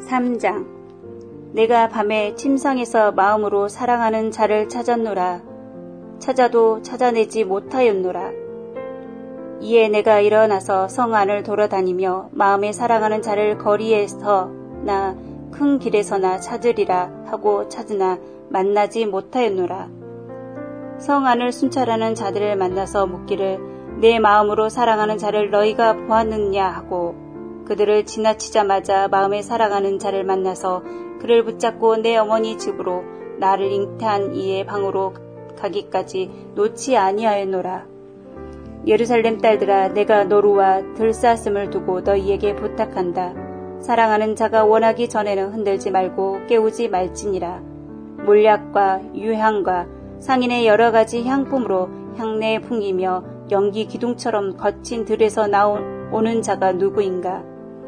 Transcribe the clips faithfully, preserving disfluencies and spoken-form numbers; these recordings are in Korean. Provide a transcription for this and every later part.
삼 장. 내가 밤에 침상에서 마음으로 사랑하는 자를 찾았노라. 찾아도 찾아내지 못하였노라. 이에 내가 일어나서 성 안을 돌아다니며 마음에 사랑하는 자를 거리에서나 큰 길에서나 찾으리라 하고 찾으나 만나지 못하였노라. 성 안을 순찰하는 자들을 만나서 묻기를 내 마음으로 사랑하는 자를 너희가 보았느냐 하고 그들을 지나치자마자 마음에 사랑하는 자를 만나서 그를 붙잡고 내 어머니 집으로 나를 잉태한 이의 방으로 가기까지 놓지 아니하였노라. 예루살렘 딸들아, 내가 노루와 들싸슴을 두고 너희에게 부탁한다. 사랑하는 자가 원하기 전에는 흔들지 말고 깨우지 말지니라. 몰약과 유향과 상인의 여러 가지 향품으로 향내에 풍기며 연기 기둥처럼 거친 들에서 나오는 자가 누구인가?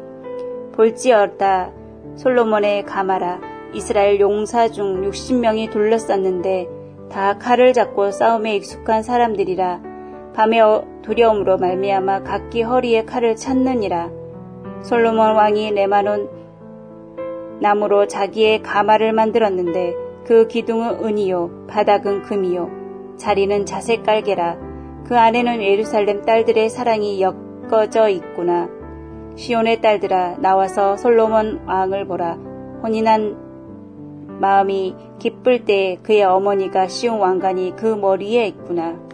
볼지어다. 솔로몬의 가마라. 이스라엘 용사 중 육십 명이 둘러쌌는데 다 칼을 잡고 싸움에 익숙한 사람들이라. 밤의 두려움으로 말미암아 각기 허리에 칼을 찾느니라. 솔로몬 왕이 레바논 나무로 자기의 가마를 만들었는데 그 기둥은 은이요 바닥은 금이요 자리는 자색 깔개라. 그 안에는 예루살렘 딸들의 사랑이 엮어져 있구나. 시온의 딸들아, 나와서 솔로몬 왕을 보라. 혼인한 마음이 기쁠 때에 그의 어머니가 시온 왕관이 그 머리에 있구나.